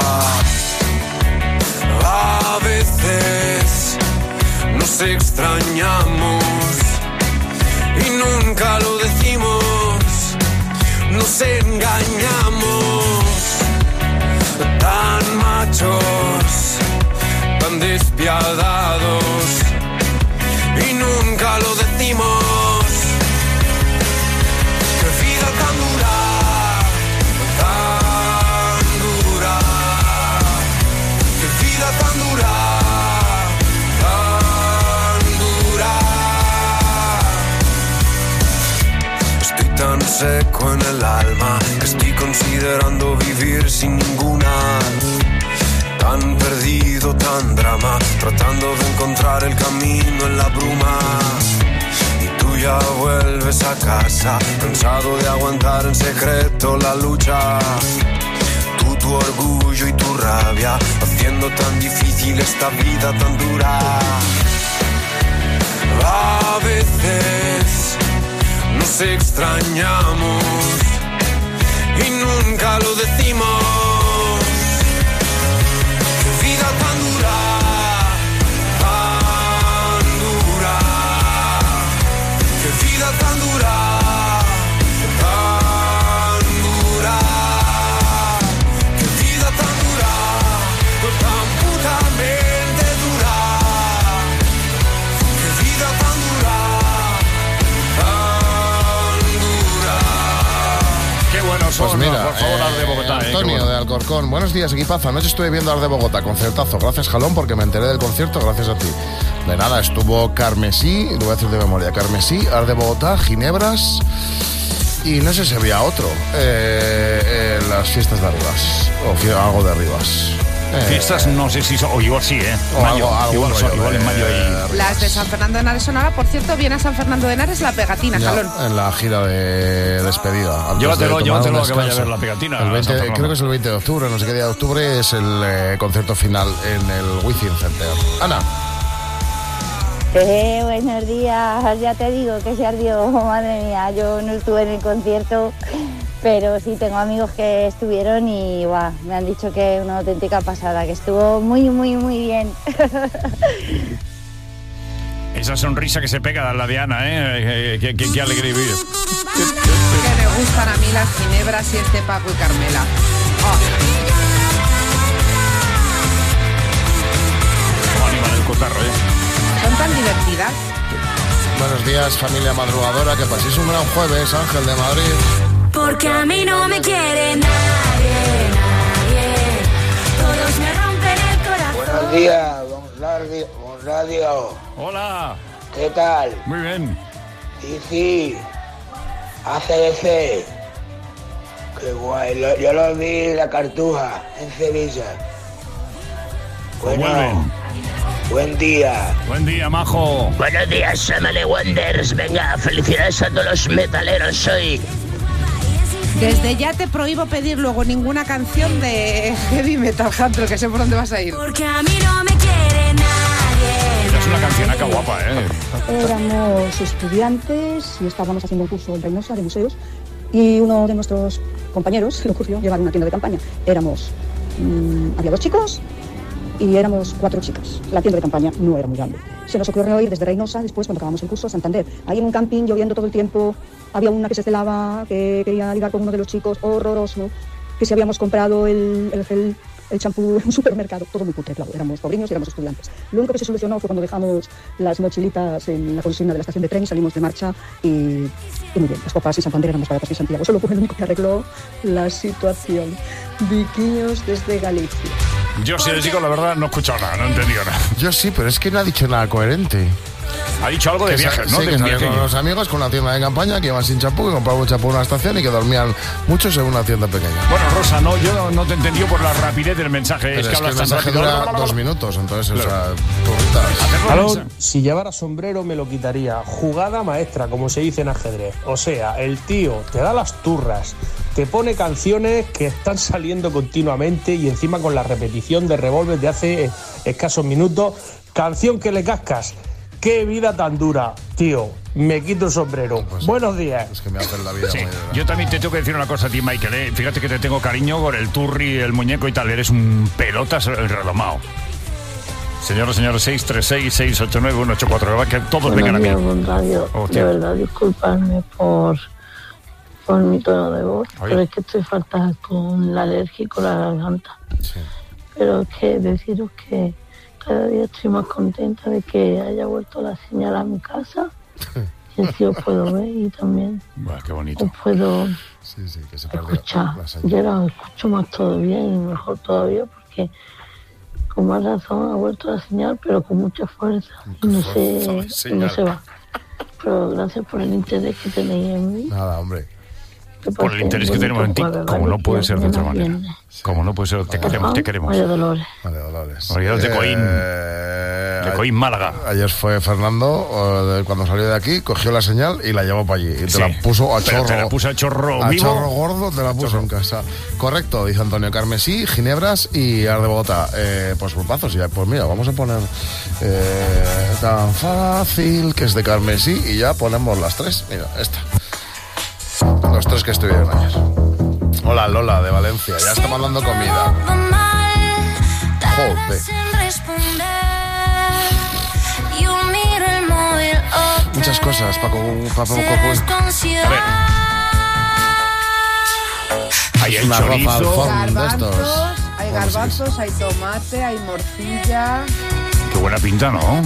A veces nos extrañamos y nunca lo decimos. Nos engañamos, tan machos, tan despiadados, y nunca lo decimos. Qué vida tan dura, qué vida tan dura, Estoy tan seco en el alma que estoy considerando vivir sin ninguna. Tan perdido, tan drama, tratando de encontrar el camino en la bruma. Y tú ya vuelves a casa, cansado de aguantar en secreto la lucha. Tú, tu orgullo y tu rabia, haciendo tan difícil esta vida tan dura. A veces nos extrañamos y nunca lo decimos. Qué vida tan dura, qué vida tan dura, qué vida tan dura, tan putamente dura, qué vida tan dura. Pues mira, por favor, Ar de Bogotá. Antonio de Alcorcón. Buenos días, equipazo. Anoche estuve viendo Ar de Bogotá, concertazo. Gracias, Jalón, porque me enteré del concierto gracias a ti. De nada, estuvo Carmesí, lo voy a decir de memoria, Carmesí, Ar de Bogotá, Ginebras y no sé si había otro. Las fiestas de Arribas, o algo de Arribas. Fiestas no sé si son, o igual sí, o mayo, algo igual en mayo ahí. Las de San Fernando de Henares son ahora. Por cierto, viene a San Fernando de Henares la pegatina, ya, Jalón. En la gira de despedida. Llévatelo a que vaya a ver la pegatina. Creo que es el 20 de octubre, no sé qué día de octubre, es el concierto final en el Wizzing Center. Ana. Buenos días, ya te digo que se ardió, madre mía, yo no estuve en el concierto, pero sí tengo amigos que estuvieron y me han dicho que es una auténtica pasada, que estuvo muy, muy, muy bien. Esa sonrisa que se pega a la de Ana, qué alegría vivir. Que me gustan a mí las ginebras y este Paco y Carmela. Como animan el cotarro, Son tan divertidas. Buenos días, familia madrugadora, que paséis un gran jueves, Ángel de Madrid. Porque a mí no me quiere nadie, todos me rompen el corazón. Buenos días, Bon Radio. Hola. ¿Qué tal? Muy bien. Sí, ACDC. Qué guay, yo lo vi en la Cartuja, en Sevilla. Bueno, buen día. Buen día, majo. Buenos días, Sammy Wonders. Venga, felicidades a todos los metaleros hoy. Desde ya te prohíbo pedir luego ninguna canción de heavy metal, Jantro, que sé por dónde vas a ir. Porque a mí no me quiere nadie. Es una cancionaca guapa, Éramos estudiantes y estábamos haciendo un curso en Reynosa de museos y uno de nuestros compañeros se le ocurrió llevar una tienda de campaña. Había 2 chicos y éramos 4 chicas. La tienda de campaña no era muy grande. Se nos ocurrió ir desde Reynosa, después cuando acabamos el curso, a Santander. Ahí en un camping, lloviendo todo el tiempo, había una que se celaba, que quería ligar con uno de los chicos, horroroso, que si habíamos comprado el gel, el champú en un supermercado, todo muy putre, claro, éramos pobriños y éramos estudiantes. Lo único que se solucionó fue cuando dejamos las mochilitas en la consigna de la estación de tren y salimos de marcha y muy bien, las copas y Santander éramos baratas en Santiago. Solo fue el único que arregló la situación. Viquiños desde Galicia. Yo sí les digo la verdad, no he escuchado nada, no he entendido nada. Yo sí, pero es que no ha dicho nada coherente. Ha dicho algo de viajes, ¿no? Sí, que salían con los amigos con una tienda de campaña, que iban sin champú, que compraban un champú en una estación y que dormían muchos en una tienda pequeña. Bueno, Rosa, no, yo no te he entendido por la rapidez del mensaje. Pero es que hablas el tan mensaje rápido. dura 2 minutos, entonces, Claro. Jalón, si llevara sombrero me lo quitaría. Jugada maestra, como se dice en ajedrez. O sea, el tío te da las turras, te pone canciones que están saliendo continuamente y encima con la repetición de Revolver de hace escasos minutos. Canción que le cascas. ¡Qué vida tan dura, tío! Me quito el sombrero. Pues Buenos días. Es que me hacen la vida Sí, muy dura. yo también te tengo que decir una cosa a ti, Michael. Fíjate que te tengo cariño por el turri, el muñeco y tal. Eres un pelotas el redomado. Señoras, señores, 636-689-184. Que todos vengan a mí. Radio. De verdad, disculpadme por mi tono de voz, pero es que estoy fatal con la alergia y con la garganta. Sí. Pero es que deciros que cada día estoy más contenta de que haya vuelto la señal a mi casa. Y así os puedo ver y también qué bonito. os puedo que se escuchar. Yo ahora os escucho más todavía y mejor todavía porque con más razón ha vuelto la señal, pero con mucha fuerza. Y no se va. Pero gracias por el interés que tenéis en mí. Nada, hombre. Por el interés que tenemos en ti, como no puede ser de otra manera. Como no puede ser, te queremos. María Dolores. De Coín, Málaga. Ayer fue Fernando, cuando salió de aquí, cogió la señal y la llevó para allí. Y te la puso a chorro. Te la puso a chorro vivo. A chorro gordo te la puso en casa. Correcto, dice Antonio. Carmesí, Ginebras y Ar de Bogotá. Pues grupazos. Pues mira, vamos a poner Tan Fácil, que es de Carmesí, y ya ponemos las tres. Mira, esta. Los tres que estuvieron ayer. Hola Lola de Valencia, ya está mandando comida. Joder. Muchas cosas, Paco. A ver. Hay el chorizo, hay garbanzos, hay tomate, hay morcilla. Qué buena pinta, ¿no?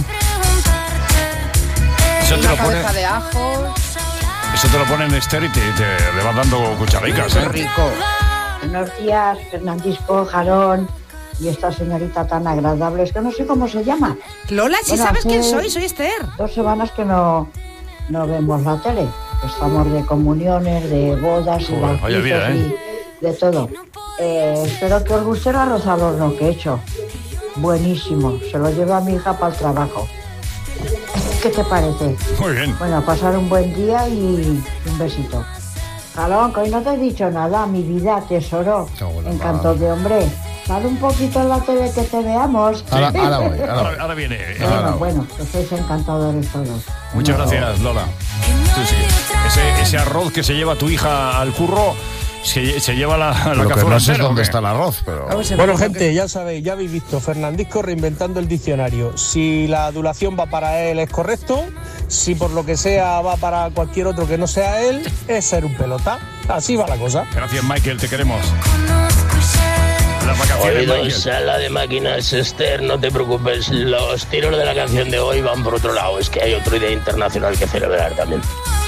Eso te lo pone. Cabeza de ajo. Eso te lo ponen Esther y te le vas dando cucharadicas, Qué rico. Buenos días, Fernandisco, Jarón y esta señorita tan agradable. Es que no sé cómo se llama. Lola, si sabes quién soy Esther. 2 semanas que no vemos la tele. Estamos de comuniones, de bodas y bautizos y de todo. Espero que os guste el arroz al horno que he hecho. Buenísimo. Se lo llevo a mi hija para el trabajo. ¿Qué te parece? Muy bien. Bueno, pasar un buen día y un besito. Jalón, que hoy no te he dicho nada, mi vida, tesoro. Encanto de hombre. Sal un poquito en la tele que te veamos. Ahora viene. Bueno, que sois encantadores todos. Muchas gracias, Lola. Ese arroz que se lleva tu hija al curro se lleva la cazuela. No sé dónde está el arroz, pero... Bueno, gente, ya sabéis, ya habéis visto, Fernandisco reinventando el diccionario. Si la adulación va para él es correcto, si por lo que sea va para cualquier otro que no sea él, es ser un pelota. Así va la cosa. Gracias, Michael, te queremos. Las vacaciones, Oído, sala de máquinas, Esther, no te preocupes, los tiros de la canción de hoy van por otro lado, es que hay otro día internacional que celebrar también.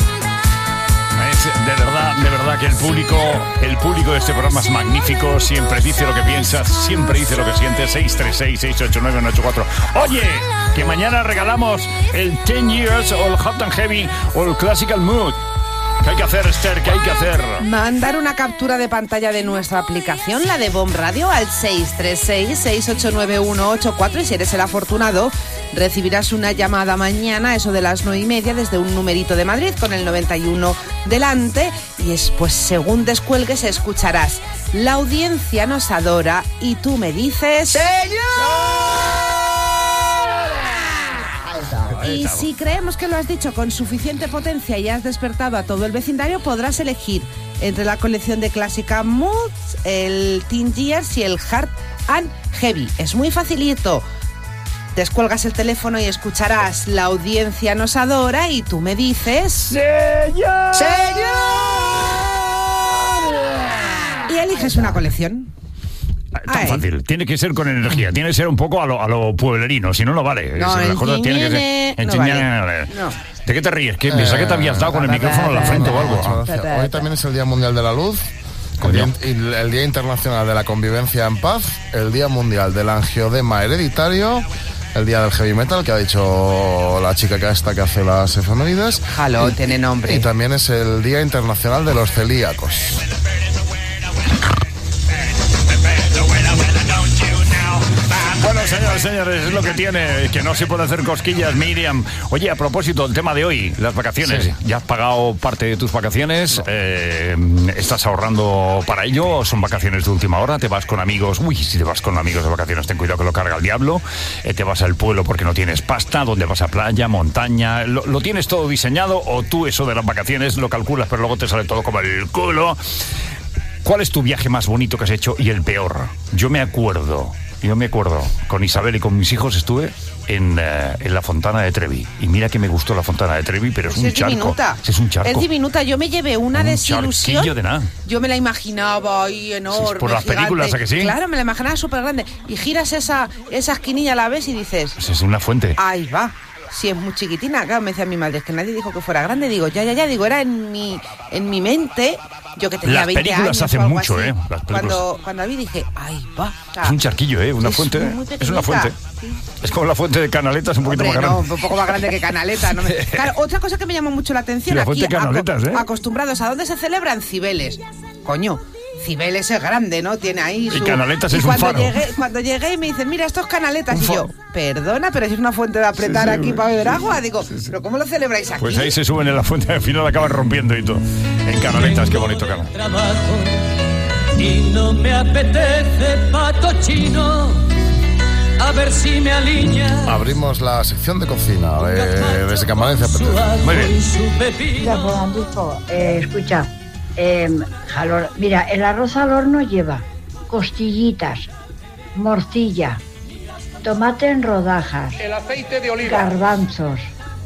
De verdad que el público de este programa es magnífico, siempre dice lo que piensa, siempre dice lo que siente. 636-689-184. Oye, que mañana regalamos el 10 Years o el Hot and Heavy o el Classical Mood. ¿Qué hay que hacer, Esther? ¿Qué hay que hacer? Mandar una captura de pantalla de nuestra aplicación, la de Bomb Radio, al 636-689-184, y si eres el afortunado, recibirás una llamada mañana, eso de las 9:30, desde un numerito de Madrid con el 91 delante, y después, según descuelgues, escucharás: la audiencia nos adora y tú me dices... ¡Señor! Y si creemos que lo has dicho con suficiente potencia y has despertado a todo el vecindario, podrás elegir entre la colección de Classical Moods, el Teen Years y el Hard and Heavy. Es muy facilito. Descuelgas el teléfono y escucharás: la audiencia nos adora y tú me dices... ¡Señor! ¡Señor! Y eliges una colección. Tan fácil, tiene que ser con energía, tiene que ser un poco a lo pueblerino, si no, no vale. No, tiene que ser. No. ¿De qué te ríes? ¿Qué piensas que te habías dado con el micrófono en la frente o algo? Hoy también es el Día Mundial de la Luz, el Día Internacional de la Convivencia en Paz, el Día Mundial del Angiodema Hereditario, el Día del Heavy Metal, que ha dicho la chica que hace las efemérides. Jalón, tiene nombre. Y también es el Día Internacional de los Celíacos. Bueno, señores, es lo que tiene, que no se puede hacer cosquillas, Miriam. Oye, a propósito, el tema de hoy, las vacaciones. Sí. ¿Ya has pagado parte de tus vacaciones? No. ¿Estás ahorrando para ello? ¿Son vacaciones de última hora? ¿Te vas con amigos? Uy, si te vas con amigos de vacaciones, ten cuidado que lo carga el diablo. ¿Te vas al pueblo porque no tienes pasta? ¿Dónde vas a playa, montaña? ¿Lo tienes todo diseñado o tú eso de las vacaciones lo calculas pero luego te sale todo como el culo? ¿Cuál es tu viaje más bonito que has hecho y el peor? Yo me acuerdo yo me acuerdo, con Isabel y con mis hijos estuve en la Fontana de Trevi. Y mira que me gustó la Fontana de Trevi, pero es un charco. Diminuta. Es un charco. Es diminuta. Yo me llevé una desilusión. De nada. Yo me la imaginaba ahí enorme. Sí, por las gigante. películas, ¿a que sí? Claro, me la imaginaba súper grande. Y giras esa esquinilla, la ves y dices... Pues es una fuente. Ahí va. Si es muy chiquitina, claro, me decía mi madre, es que nadie dijo que fuera grande. Digo, ya, digo, era en mi mente, yo que tenía 20 años. Las películas hacen mucho, así, Las películas. Cuando vi dije, ahí va. Es un charquillo, una fuente. Es una fuente. Sí. Es como la fuente de Canaleta, es un poquito más grande. No, un poco más grande que Canaleta. No me... Claro, otra cosa que me llamó mucho la atención, la fuente aquí de Canaletas, acostumbrados a dónde se celebran Cibeles. Coño. Cibeles es grande, ¿no? Tiene ahí su... Y Canaletas es un faro. Cuando llegué y me dicen, mira, esto es Canaletas. Y yo, perdona, pero si es una fuente de apretar aquí para beber agua. Digo, ¿pero cómo lo celebráis aquí? Pues ahí se suben en la fuente, al final acaban rompiendo y todo. En Canaletas, qué bonito canal. Y no me apetece pato chino. A ver si me alinea. Abrimos la sección de cocina desde que amanece apetece. Muy bien. Mira, Fernandito, escucha. Mira, el arroz al horno lleva costillitas, morcilla, tomate en rodajas, el aceite de oliva, garbanzos,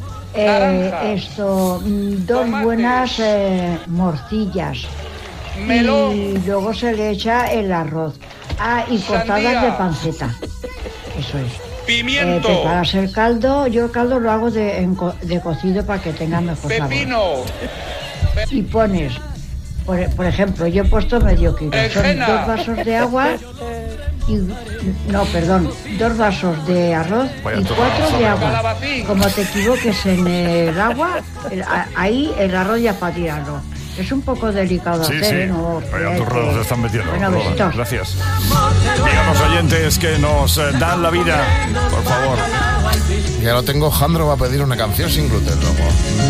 dos buenas morcillas, melón, y luego se le echa el arroz. Y cortadas de panceta. Eso es. Pimiento. Preparas el caldo. Yo el caldo lo hago de cocido para que tenga mejor sabor. Y pones, por ejemplo, yo he puesto medio kilo. Son 2 vasos de agua y... No, perdón. 2 vasos de arroz y 4 de agua. Como te equivoques en el agua, ahí el arroz ya para tirarlo. Es un poco delicado hacer, sí. ¿no? Vaya turrones se están metiendo. Bueno, besitos. Gracias. Díganos, oyentes, que nos dan la vida, por favor. Ya lo tengo, Jandro va a pedir una canción sin gluten luego.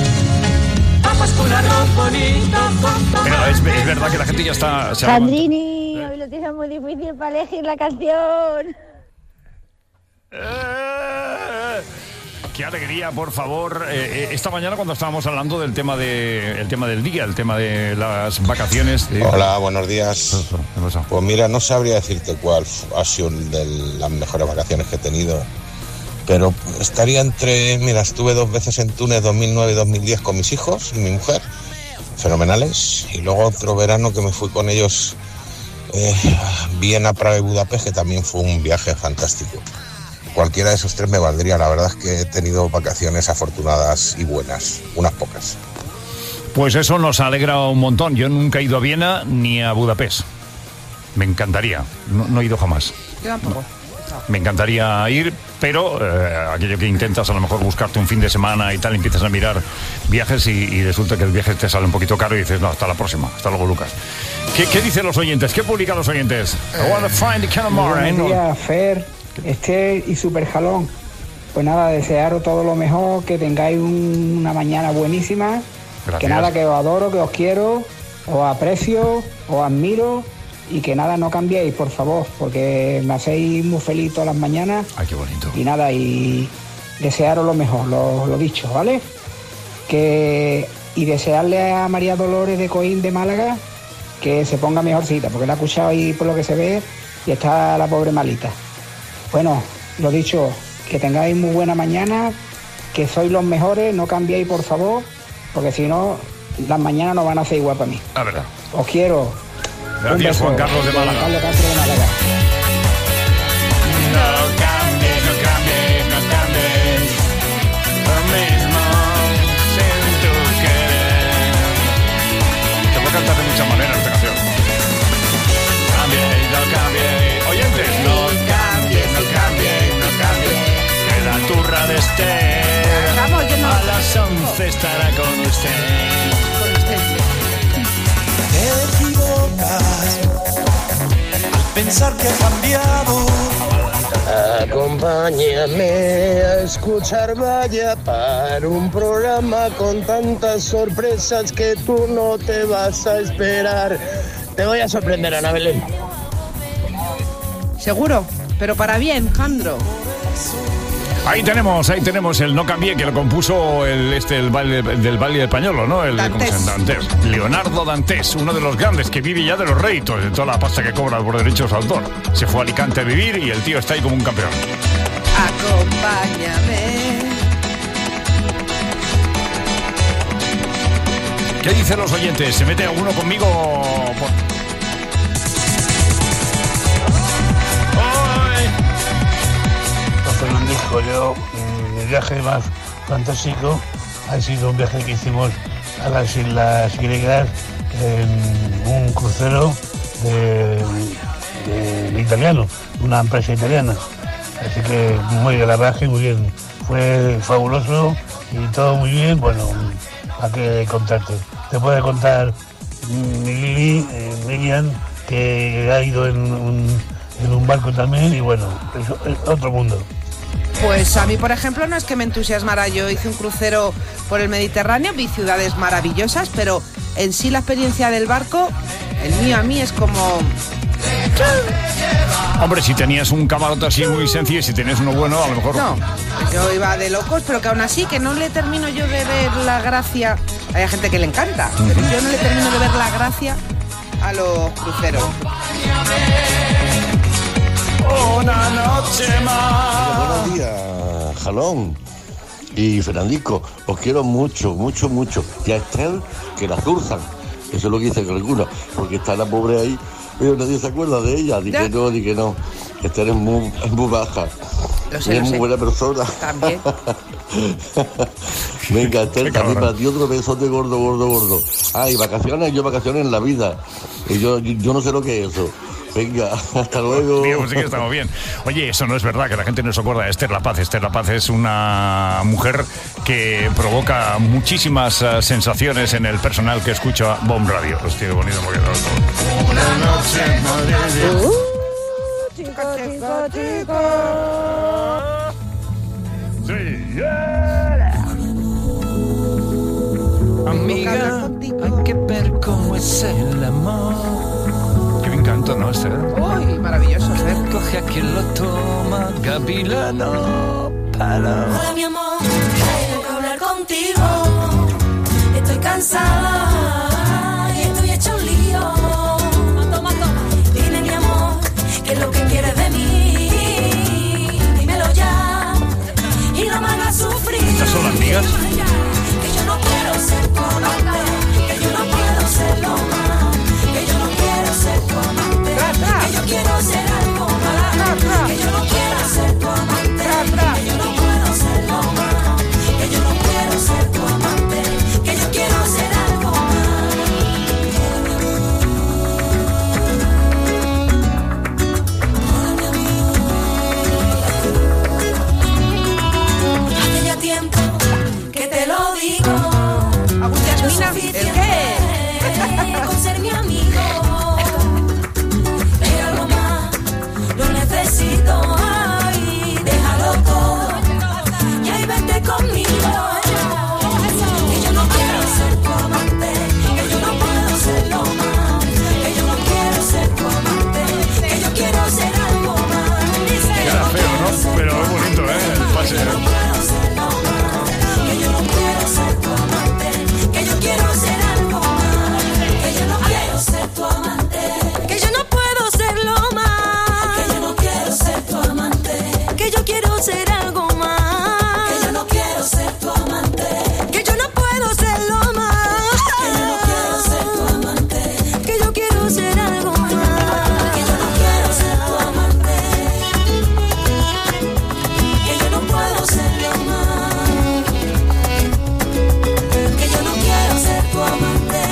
Pero es verdad que la gente ya está... Sandrini, hoy lo tienes muy difícil para elegir la canción. Qué alegría, por favor. Esta mañana cuando estábamos hablando del tema del día, el tema de las vacaciones. Hola, buenos días. Pues mira, no sabría decirte cuál ha sido de las mejores vacaciones que he tenido, pero estaría mira, estuve 2 veces en Túnez, 2009 y 2010 con mis hijos y mi mujer, fenomenales, y luego otro verano que me fui con ellos Viena, Praga y Budapest, que también fue un viaje fantástico. Cualquiera de esos 3 me valdría. La verdad es que he tenido vacaciones afortunadas y buenas, unas pocas. Pues eso nos alegra un montón. Yo nunca he ido a Viena ni a Budapest. Me encantaría. No he ido jamás. Yo tampoco. Me encantaría ir, pero aquello que intentas a lo mejor buscarte un fin de semana y tal, empiezas a mirar viajes y resulta que el viaje te sale un poquito caro y dices, no, hasta la próxima, hasta luego, Lucas. ¿Qué dicen los oyentes? ¿Qué publican los oyentes? I want to find the Canamara. Buenos días, Fer, Esther y Super Jalón. Pues nada, desearos todo lo mejor, que tengáis una mañana buenísima. Gracias. Que nada, que os adoro, que os quiero, os aprecio, os admiro. Y que nada, no cambiéis, por favor, porque me hacéis muy feliz todas las mañanas. Ay, qué bonito. Y nada, y desearos lo mejor, lo dicho, ¿vale? Y desearle a María Dolores de Coín de Málaga que se ponga mejorcita, porque la he escuchado ahí por lo que se ve y está la pobre malita. Bueno, lo dicho, que tengáis muy buena mañana, que sois los mejores, no cambiéis, por favor, porque si no, las mañanas no van a ser igual para mí. La verdad. Os quiero. Gracias, Juan Carlos de Málaga. Juan Carlos de Málaga. No cambies, no cambies, no cambies. Lo mismo sin tu querer. Te puedo cantar de muchas maneras esta canción. Cambies, no cambies. Oyentes, no cambies, no cambies, no cambies. Que la turra de Esther a las 11 estará con usted. Te equivocas al pensar que ha cambiado. Acompáñame a escuchar Vaya para un programa con tantas sorpresas que tú no te vas a esperar. Te voy a sorprender, Ana Belén. Seguro, pero para bien, Jandro. Ahí tenemos el No Cambié, que lo compuso el baile del Pañolo, ¿no? Dantes. Leonardo Dantes, uno de los grandes que vive ya de los réditos, de toda la pasta que cobra por derechos de autor. Se fue a Alicante a vivir y el tío está ahí como un campeón. Acompáñame. ¿Qué dicen los oyentes? ¿Se mete alguno conmigo? Francisco, yo, mi viaje más fantástico ha sido un viaje que hicimos a las Islas Griegas en un crucero de italiano, una empresa italiana. Así que muy bien, la verdad que muy bien. Fue fabuloso y todo muy bien. Bueno, ¿a qué contarte? Te puede contar Miriam, que ha ido en un barco también y bueno, es otro mundo. Pues a mí, por ejemplo, no es que me entusiasmara. Yo hice un crucero por el Mediterráneo, vi ciudades maravillosas, pero en sí la experiencia del barco, el mío a mí es como... Hombre, si tenías un camarote así muy sencillo y si tenías uno bueno, a lo mejor... No, yo iba de locos, pero que aún así, que no le termino yo de ver la gracia... Hay gente que le encanta, pero yo no le termino de ver la gracia a los cruceros. Una noche más. Buenos días, Jalón y Fernandico. Os quiero mucho, mucho, mucho. Y a Esther, que la zurzan. Eso es lo que dice alguno. Porque está la pobre ahí, pero nadie se acuerda de ella. Di que no. Esther es muy baja. Lo sé, es muy buena persona. También. Venga, Esther, también para ti otro besote gordo. Ay, vacaciones en la vida. Y yo no sé lo que es eso. Venga, hasta luego. Digamos que estamos bien. Oye, eso no es verdad, que la gente no se acuerda de Esther La Paz. Esther La Paz es una mujer que provoca muchísimas sensaciones en el personal que escucha Bomb Radio. Hostia, qué bonito porque una noche en Madrid. Chico. Sí, yeah. Amiga, hay que ver cómo es el amor. Qué bien canto, ¿no, Esther? Uy, maravilloso, Esther. Coge a quien lo toma, gavilano, para. Hola, mi amor, tengo que hablar contigo. Estoy cansada y estoy hecha un lío. Toma. Dime, mi amor, qué es lo que quieres de mí. Dímelo ya y no me hagas sufrir. ¿Estas son las migas? Que yo no quiero ser tu amante, que yo no puedo serlo más, que yo no quiero ser tu amante, que yo quiero ser algo más, que yo no quiero ser tu amante, que yo no puedo serlo más, que yo no quiero ser tu amante, que yo quiero ser algo más. Hace ya tiempo que te lo digo. ¿El qué? Con ser mi amigo, pero algo más lo necesito. Ay, déjalo todo y ahí vete conmigo. Que yo no quiero ser tu amante, que yo no puedo serlo más, que yo no quiero ser tu amante, que yo quiero ser algo más. Queda feo, ¿no? Pero es bonito, el pase. Que yo no puedo serlo más, que yo no quiero ser tu amante, que yo quiero ser algo más, que yo no quiero ser tu amante, que yo no puedo serlo más, que yo no quiero ser tu amante, que yo quiero ser algo más, que yo no quiero ser tu amante, que yo no puedo serlo más, que yo no quiero ser tu amante, que yo quiero ser algo más, que yo no quiero ser tu amante, que yo no puedo serlo más, que yo no quiero ser tu amante.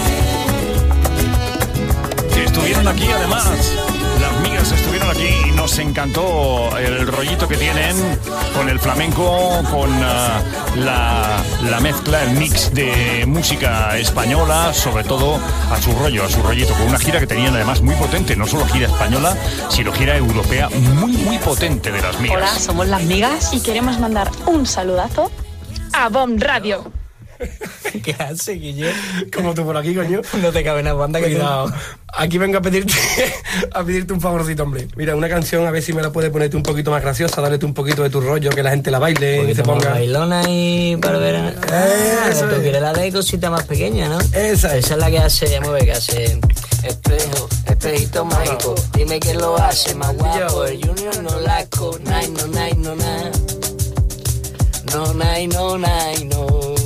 Que estuvieron aquí además. Las migas estuvieron aquí y nos encantó el rollito que tienen con el flamenco, con la mezcla, el mix de música española, sobre todo a su rollito, con una gira que tenían además muy potente, no solo gira española, sino gira europea muy potente de las migas. Hola, somos las migas y queremos mandar un saludazo a Bomb Radio. ¿Qué hace, Guillo? Como tú por aquí, coño. No te cabe nada, banda, que Cuidado. Aquí vengo a pedirte un favorcito, hombre. Mira, una canción, a ver si me la puedes ponerte un poquito más graciosa, darte un poquito de tu rollo, que la gente la baile, que se ponga. Bailona y para ver. Eso tú es. quieres la de cosita más pequeña, ¿no? Esa es la que hace, ya mueve, que hace. Espejo, espejito mágico, dime quién lo hace más guapo. El Junior no lasco, nai, no, nai, no, na. No, nai, no, nai, no.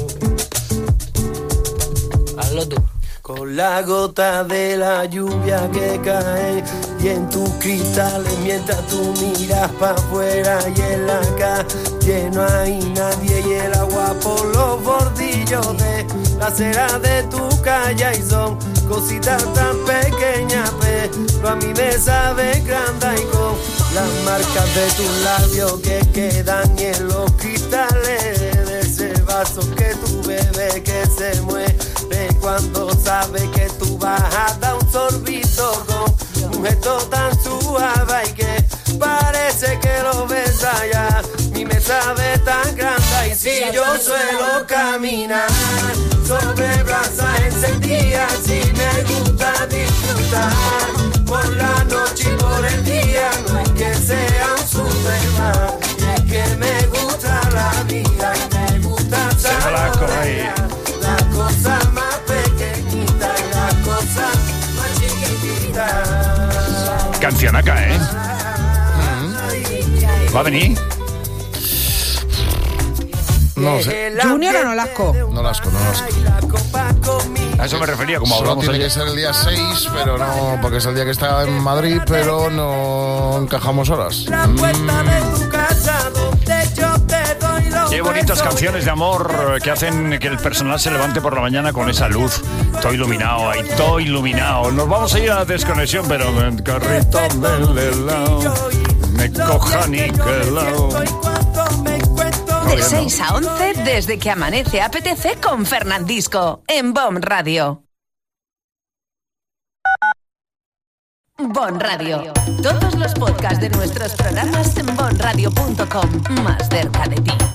Hazlo tú. Con la gota de la lluvia que cae y en tus cristales mientras tú miras para afuera y en la calle no hay nadie y el agua por los bordillos de la acera de tu calle y son cositas tan pequeñas pero a mí me sabe grande y con las marcas de tus labios que quedan en los cristales de ese vaso que tú bebes que se mueve cuando sabe que tú vas a dar un sorbito con un gesto tan suave y que parece que lo ves allá. Mi me sabe tan grande y si yo suelo caminar sobre brasas encendidas, si me gusta disfrutar por la noche y por el día, no es que sea un superman, es que me gusta la vida y me gusta saborear las cosas más pequeñitas y las cosas más chiquititas. Cancionaca, ¿eh? ¿Va a venir? No sé. ¿Junior o Nolasco? Nolasco. A eso me refería, como Solo hablamos tiene ayer. que ser el día 6, pero no, porque es el día que está en Madrid, pero no encajamos horas. Qué bonitas canciones de amor que hacen que el personal se levante por la mañana con esa luz. Todo iluminado ahí, todo iluminado. Nos vamos a ir a la desconexión, pero el carrito del helado me coja niquelao. De 6 a 11, desde que amanece apetece con Fernandisco, en BOM Radio. BOM Radio. Todos los podcasts de nuestros programas en bomradio.com. Más cerca de ti.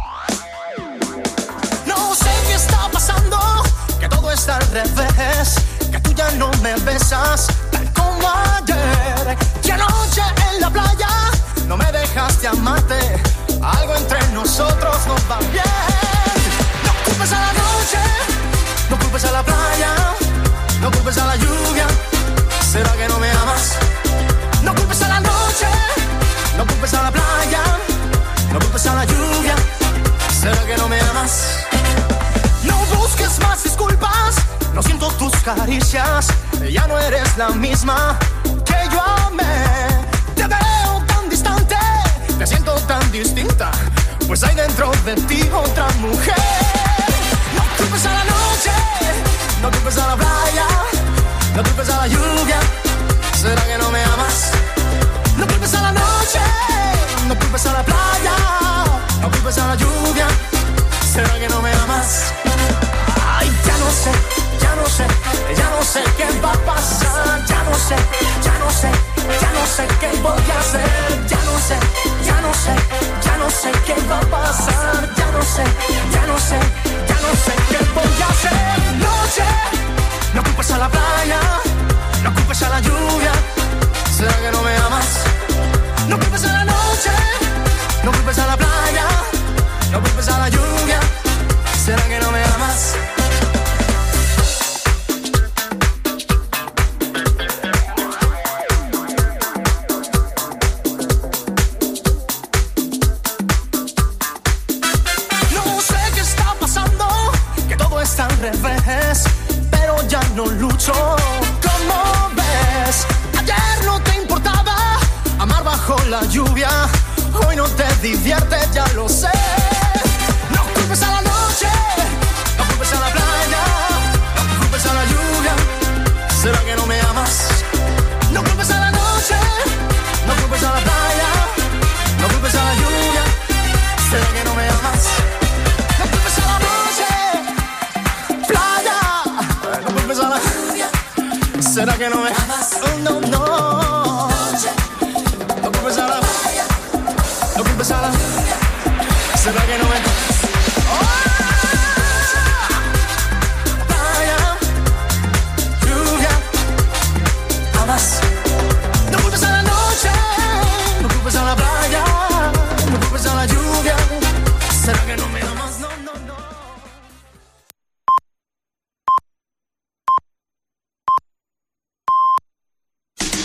No sé qué está pasando, que todo está al revés, que tú ya no me besas tal como ayer. Que anoche en la playa no me dejaste amarte, algo entre nosotros no va bien. No culpes a la noche, no culpes a la playa, no culpes a la lluvia, ¿será que no me amas? No culpes a la noche, no culpes a la playa, no culpes a la lluvia, ¿será que no me amas? No busques más disculpas, no siento tus caricias, ya no eres la misma que yo amé. Te veo tan distante, te siento tan distinta, pues hay dentro de ti otra mujer. No culpes a la noche, no culpes a la playa, no culpes a la lluvia, ¿será que no me amas? No culpes a la noche, no culpes a la playa, no culpes a la lluvia, ¿será que no me amas? Ay, ya no sé, ya no sé, ya no sé qué va a pasar, ya no sé, ya no sé, ya no sé qué voy a hacer, ya no sé, ya no sé, ya no sé qué va a pasar, ya no sé, ya no sé, ya no sé qué voy a hacer. Noche, no culpes a la playa, no culpes a la lluvia, ¿será que no me amas? No culpes a la noche, no culpes a la playa, no culpes a la lluvia, ¿será que no me amas? No sé qué está pasando, que todo está al revés, pero ya no lucho. ¿Cómo ves? Ayer no te importaba amar bajo la lluvia, hoy no te diviertes, ya lo sé. No culpes a la noche, no culpes a la playa, no culpes a la lluvia, ¿será que no me amas? No culpes a la